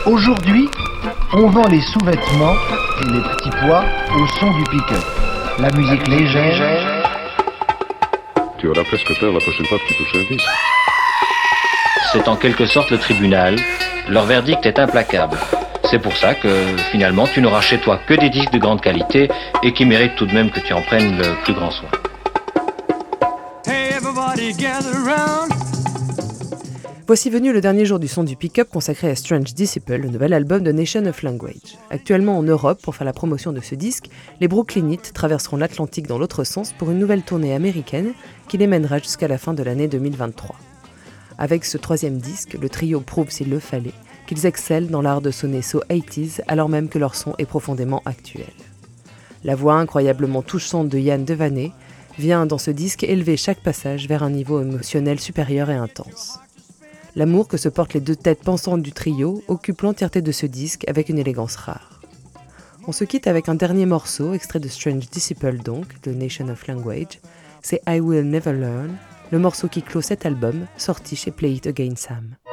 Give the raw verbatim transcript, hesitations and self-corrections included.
Aujourd'hui, on vend les sous-vêtements et les petits pois au son du pick-up. La musique légère. Tu auras presque peur la prochaine fois que tu touches un disque. C'est en quelque sorte le tribunal. Leur verdict est implacable. C'est pour ça que, finalement, tu n'auras chez toi que des disques de grande qualité et qui méritent tout de même que tu en prennes le plus grand soin. Hey, everybody gather around. Voici venu le dernier jour du son du pick-up consacré à Strange Disciple, le nouvel album de Nation of Language. Actuellement en Europe, pour faire la promotion de ce disque, les Brooklynites traverseront l'Atlantique dans l'autre sens pour une nouvelle tournée américaine qui les mènera jusqu'à la fin de l'année deux mille vingt-trois. Avec ce troisième disque, le trio prouve, s'il le fallait, qu'ils excellent dans l'art de sonner so eighties alors même que leur son est profondément actuel. La voix incroyablement touchante de Yann Devaney vient dans ce disque élever chaque passage vers un niveau émotionnel supérieur et intense. L'amour que se portent les deux têtes pensantes du trio occupe l'entièreté de ce disque avec une élégance rare. On se quitte avec un dernier morceau, extrait de Strange Disciple donc, de Nation of Language, c'est I Will Never Learn, le morceau qui clôt cet album, sorti chez Play It Again Sam.